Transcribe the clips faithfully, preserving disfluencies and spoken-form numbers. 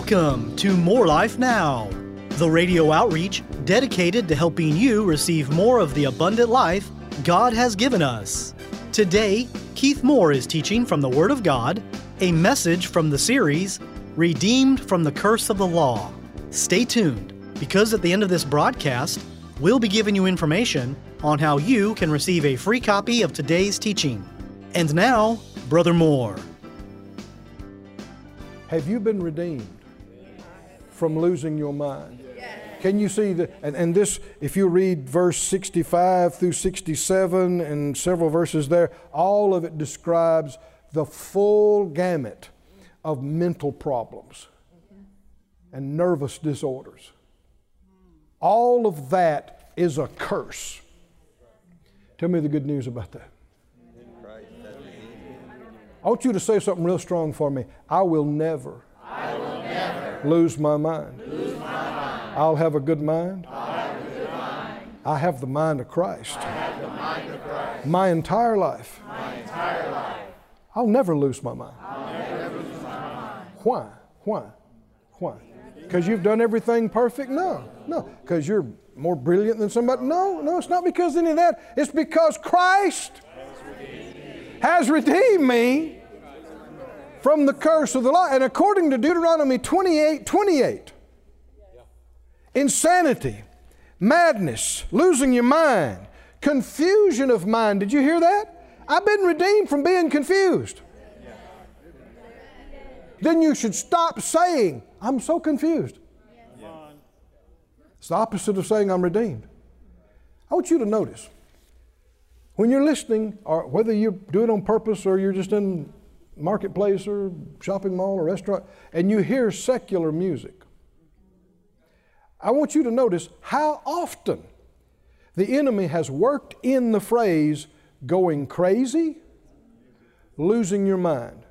Welcome to More Life Now, the radio outreach dedicated to helping you receive more of the abundant life God has given us. Today, Keith Moore is teaching from the Word of God, a message from the series, Redeemed from the Curse of the Law. Stay tuned, because at the end of this broadcast, we'll be giving you information on how you can receive a free copy of today's teaching. And now, Brother Moore. Have you been redeemed from losing your mind? Can you see that? And, and this, if you read verse sixty-five through sixty-seven and several verses there, all of it describes the full gamut of mental problems and nervous disorders. All of that is a curse. Tell me the good news about that. I want you to say something real strong for me. I will never, I will never lose my mind. lose my mind. I'll have a good mind. I'll have a good mind. I have the mind of Christ. I have the mind of Christ. My entire life. My entire life. I'll never lose my mind. I'll never lose my mind. Why? Why? Why? Because you've done everything perfect? No. No. Because you're more brilliant than somebody? No. No, it's not because of any of that. It's because Christ has redeemed me from the curse of the law. And according to Deuteronomy twenty-eight twenty-eight, insanity, madness, losing your mind, confusion of mind. Did you hear that? I've been redeemed from being confused. Then you should stop saying, I'm so confused. It's the opposite of saying I'm redeemed. I want you to notice, when you're listening, or whether you do it on purpose or you're just in marketplace or shopping mall or restaurant, and you hear secular music, I want you to notice how often the enemy has worked in the phrase going crazy, losing your mind.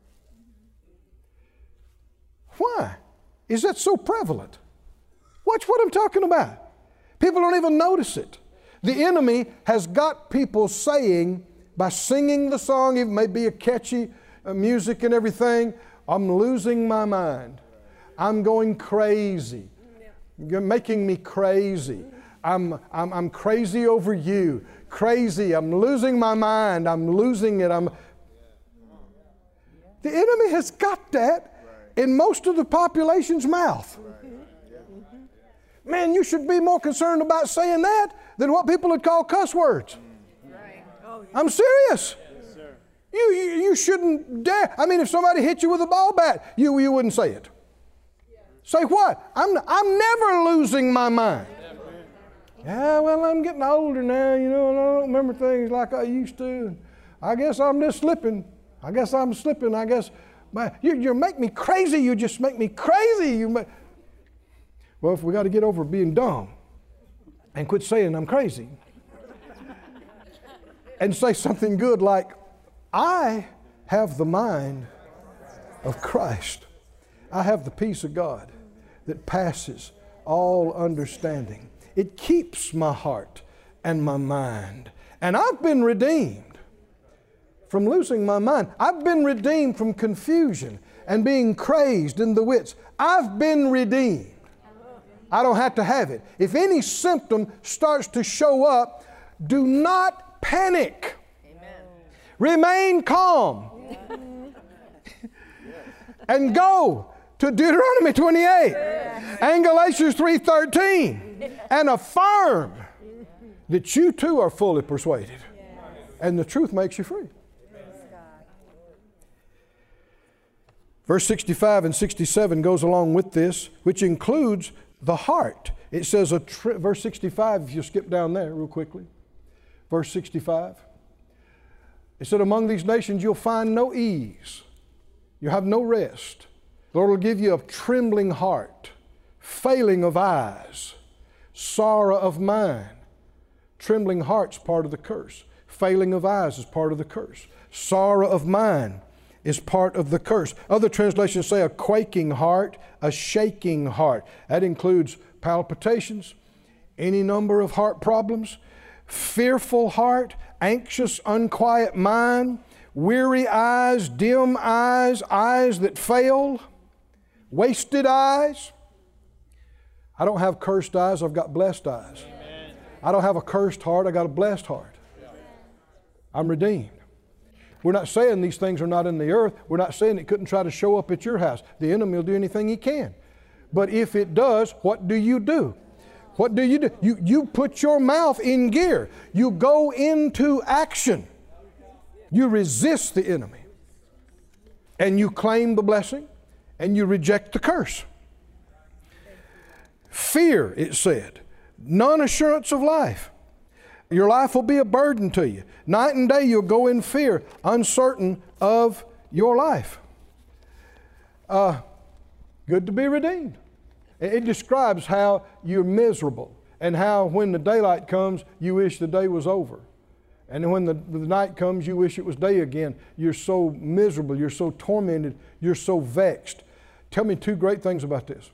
Why is that so prevalent? Watch what I'm talking about. People don't even notice it. The enemy has got people saying, by singing the song, it may be a catchy uh, music and everything, I'm losing my mind. I'm going crazy. You're making me crazy. I'm, I'm, I'm crazy over you. Crazy. I'm losing my mind. I'm losing it. I'm... The enemy has got that in most of the population's mouth. Man, you should be more concerned about saying that than what people would call cuss words. Right. Oh, yeah. I'm serious. Yes, sir. You, you you shouldn't dare. I mean, if somebody hit you with a ball bat, you you wouldn't say it. Yeah. Say what? I'm I'm never losing my mind. Never. Yeah, well, I'm getting older now, you know, and I don't remember things like I used to. I guess I'm just slipping. I guess I'm slipping. I guess my, you you make me crazy. You just make me crazy. You make, well, if we got to get over being dumb and quit saying I'm crazy and say something good like, I have the mind of Christ. I have the peace of God that passes all understanding. It keeps my heart and my mind. And I've been redeemed from losing my mind. I've been redeemed from confusion and being crazed in the wits. I've been redeemed. I don't have to have it. If any symptom starts to show up, do not panic. Amen. Remain calm. And go to Deuteronomy twenty-eight and Galatians three thirteen and affirm that you too are fully persuaded. And the truth makes you free. Verse sixty-five and sixty-seven goes along with this, which includes the heart. It says, a tri- verse sixty-five, if you skip down there real quickly. Verse sixty-five. It said, among these nations you'll find no ease. You have no rest. The Lord will give you a trembling heart, failing of eyes, sorrow of mind. Trembling heart's part of the curse. Failing of eyes is part of the curse. Sorrow of mind is part of the curse. Other translations say a quaking heart, a shaking heart. That includes palpitations, any number of heart problems, fearful heart, anxious, unquiet mind, weary eyes, dim eyes, eyes that fail. wasted eyes. I don't have cursed eyes, I've got blessed eyes. Amen. I don't have a cursed heart, I got a blessed heart. I'm redeemed. We're not saying these things are not in the earth. We're not saying it couldn't try to show up at your house. The enemy will do anything he can. But if it does, what do you do? What do you do? You, you put your mouth in gear. You go into action. You resist the enemy. And you claim the blessing and you reject the curse. Fear, it said, non-assurance of life. Your life will be a burden to you. Night and day you'll go in fear, uncertain of your life. Uh, good to be redeemed. It describes how you're miserable and how when the daylight comes, you wish the day was over. And when the, the night comes, you wish it was day again. You're so miserable, you're so tormented, you're so vexed. Tell me two great things about this.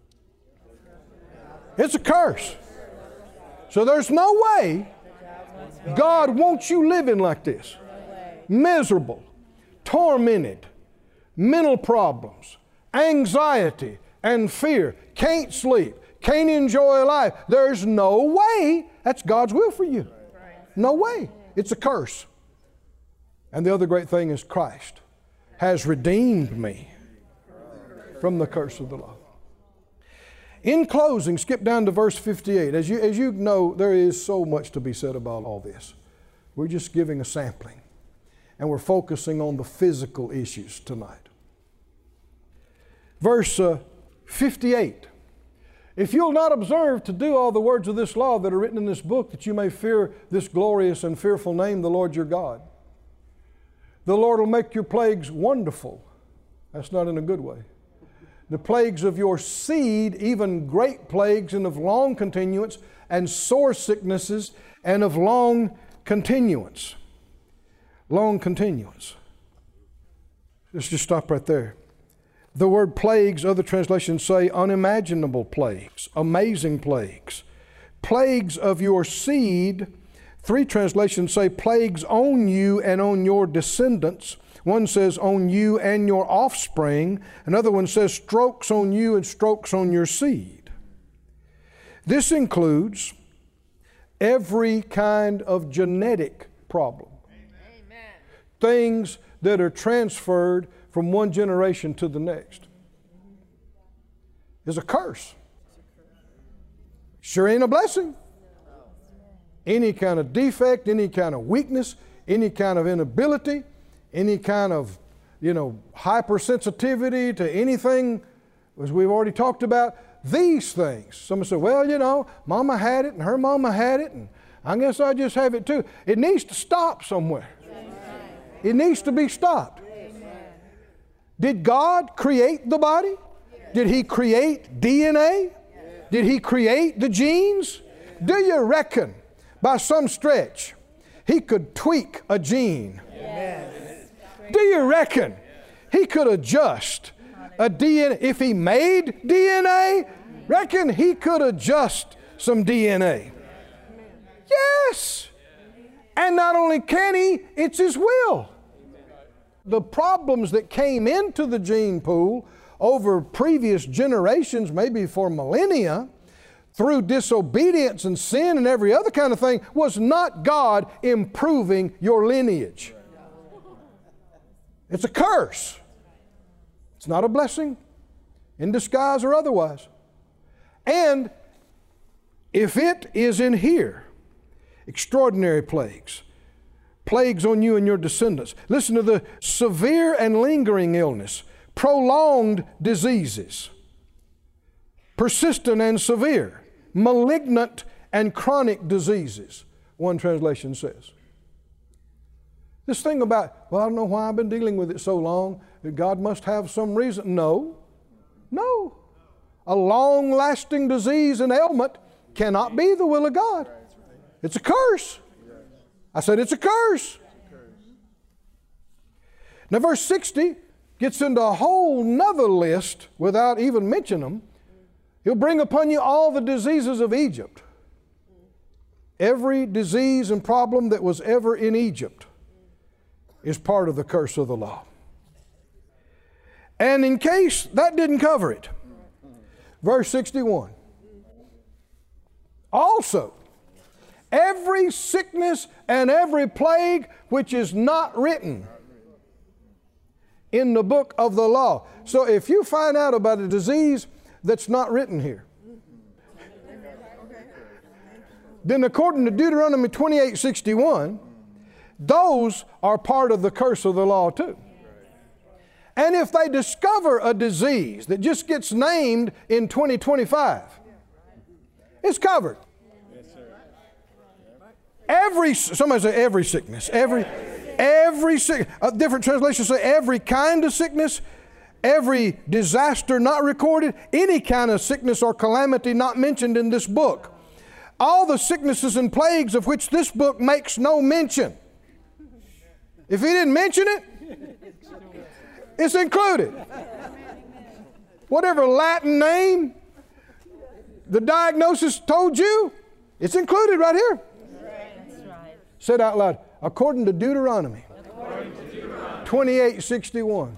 It's a curse. So there's no way God wants you living like this. Miserable, tormented, mental problems, anxiety, and fear. Can't sleep, can't enjoy life. There's no way that's God's will for you. No way. It's a curse. And the other great thing is Christ has redeemed me from the curse of the law. In closing, skip down to verse fifty-eight. As you, as you know, there is so much to be said about all this. We're just giving a sampling. And we're focusing on the physical issues tonight. Verse uh, fifty-eight. If you'll not observe to do all the words of this law that are written in this book, that you may fear this glorious and fearful name, the Lord your God, the Lord will make your plagues wonderful. That's not in a good way. The plagues of your seed, even great plagues and of long continuance, and sore sicknesses and of long continuance. Long continuance. Let's just stop right there. The word plagues, other translations say unimaginable plagues, amazing plagues. Plagues of your seed, three translations say plagues on you and on your descendants. One says on you and your offspring. Another one says strokes on you and strokes on your seed. This includes every kind of genetic problem. Amen. Things that are transferred from one generation to the next. Is a curse. Sure ain't a blessing. Any kind of defect, any kind of weakness, any kind of inability, any kind of, you know, hypersensitivity to anything, as we've already talked about, these things. Someone said, well, you know, Mama had it and her mama had it, and I guess I just have it too. It needs to stop somewhere. Amen. It needs to be stopped. Amen. Did God create the body? Yes. Did He create D N A? Yes. Did He create the genes? Yes. Do you reckon by some stretch He could tweak a gene? Yes. Do you reckon He could adjust a D N A? If He made D N A, reckon He could adjust some D N A. Yes. And not only can He, it's His will. The problems that came into the gene pool over previous generations, maybe for millennia, through disobedience and sin and every other kind of thing, was not God improving your lineage. It's a curse. It's not a blessing in disguise or otherwise. And if it is in here, extraordinary plagues, plagues on you and your descendants. Listen to the severe and lingering illness, prolonged diseases, persistent and severe, malignant and chronic diseases, one translation says. This thing about, well, I don't know why I've been dealing with it so long. God must have some reason. No. No. A long-lasting disease and ailment cannot be the will of God. It's a curse. I said it's a curse. Now verse sixty gets into a whole nother list without even mentioning them. He'll bring upon you all the diseases of Egypt. Every disease and problem that was ever in Egypt is part of the curse of the law. And in case that didn't cover it, verse sixty-one. Also, every sickness and every plague which is not written in the book of the law. So if you find out about a disease that's not written here, then according to Deuteronomy twenty-eight sixty-one, those are part of the curse of the law too. And if they discover a disease that just gets named in twenty twenty-five, it's covered. Every, somebody say every sickness, every, every sickness. Uh, different translations say every kind of sickness, every disaster not recorded, any kind of sickness or calamity not mentioned in this book. All the sicknesses and plagues of which this book makes no mention. If he didn't mention it, it's included. Whatever Latin name the diagnosis told you, it's included right here. That's right. Say it out loud. According to Deuteronomy, According to Deuteronomy twenty-eight sixty-one,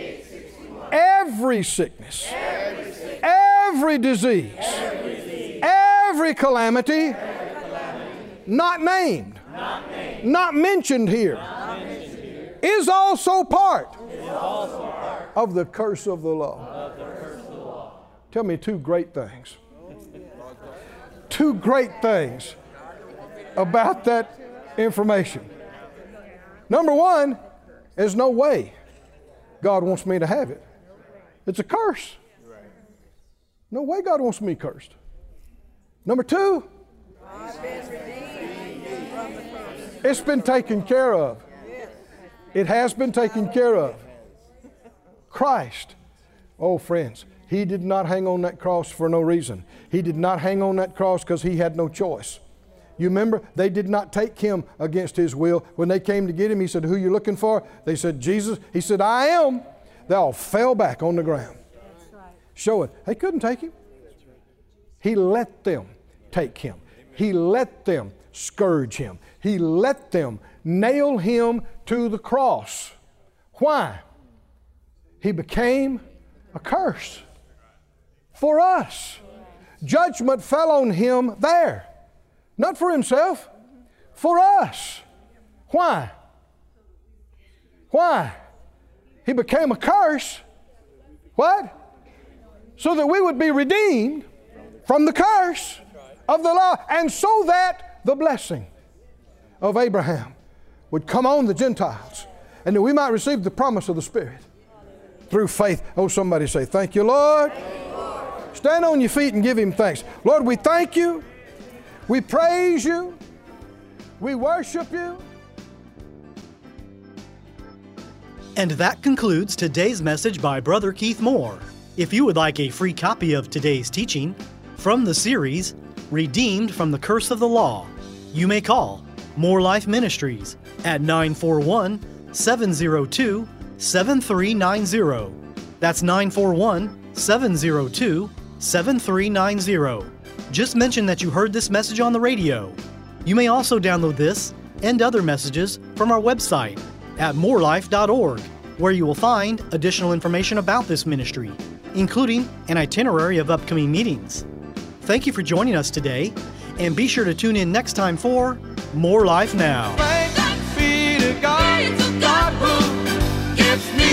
every sickness, every, sickness, every, disease, every disease, every calamity, every calamity not, named, not named, not mentioned here, not mentioned here is also part, is also part of the curse of the law. Of the curse of the law. Tell me two great things. Two great things about that information. Number one, there's no way God wants me to have it. It's a curse. No way God wants me cursed. Number two, it's been taken care of. It has been taken care of. Christ, oh friends, He did not hang on that cross for no reason. He did not hang on that cross because He had no choice. You remember, they did not take Him against His will. When they came to get Him, He said, who are you looking for? They said, Jesus. He said, I am. They all fell back on the ground. Show it. They couldn't take Him. He let them take Him. He let them scourge Him. He let them nail Him to the cross. Why? He became a curse for us. Judgment fell on Him there. Not for Himself, for us. Why? Why? He became a curse. What? So that we would be redeemed from the curse of the law, and so that the blessing of Abraham would come on the Gentiles, and that we might receive the promise of the Spirit through faith. Oh, somebody say, thank you, Lord. Thank you, Lord. Stand on your feet and give Him thanks. Lord, we thank You. We praise You. We worship You. And that concludes today's message by Brother Keith Moore. If you would like a free copy of today's teaching from the series, Redeemed from the Curse of the Law, you may call More Life Ministries at nine four one, seven zero two, seven three nine zero. That's nine four one, seven zero two, seven three nine zero. Just mention that you heard this message on the radio. You may also download this and other messages from our website at more life dot org, where you will find additional information about this ministry, including an itinerary of upcoming meetings. Thank you for joining us today, and be sure to tune in next time for More Life Now. Thanks be to God, God who gives me